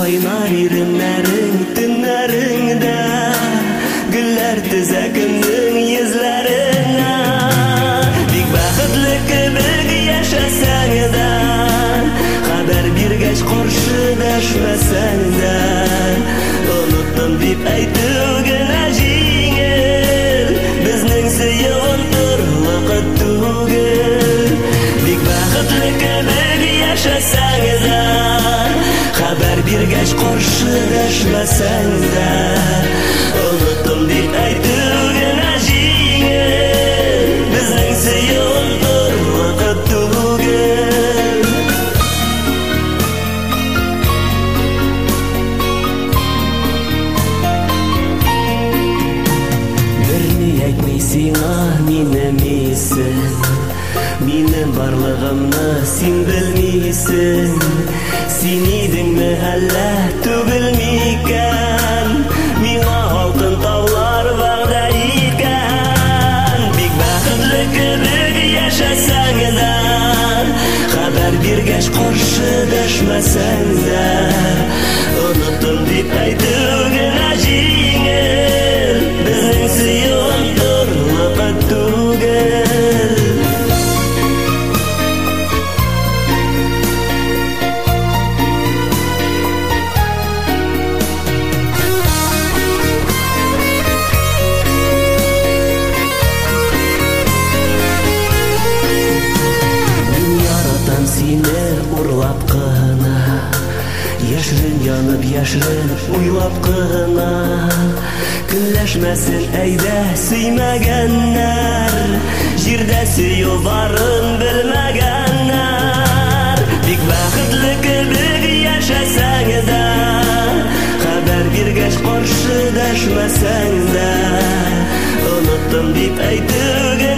Кайнар иреннәрең төннәреңдә, гөлләр төзә көннең йөзләренә. Бик бәхетле кебек яшәсәң дә, хәбәр биргәч каршы дәшмәсәң дә, оныттым дип әйтү генә җиңел, безнең сөюн вакыт түгел. Бик бәхетле кебек яшәсәң дә, хәбәр биргәч каршы дәшмәсәң дә, оныттым дип әйтү генә җиңел, безнең сөюн вакыт түгел. Берни әйтми сиңа минем исем, минем барлыгымны син белмисең. Син идеңме әллә түгел микән, миңа алтын таулар вәгъдә иткән. Бик бәхетле кебек яшәсәң дә, хәбәр биргәч каршы дәшмәсәң дә, оныттым дип әйтү генә җиңел, безнең сөюн вакыт түгел. Сине урлап кына, яшьрен янып яшьрен уйлап кына, көнләшмәсен әйдә сөймәгәннәр, җирдә сөю барын белмәгәннәр. Бик бәхетле кебек яшәсәң дә, хәбәр биргәч каршы дәшмәсәң дә, оныттым дип әйтү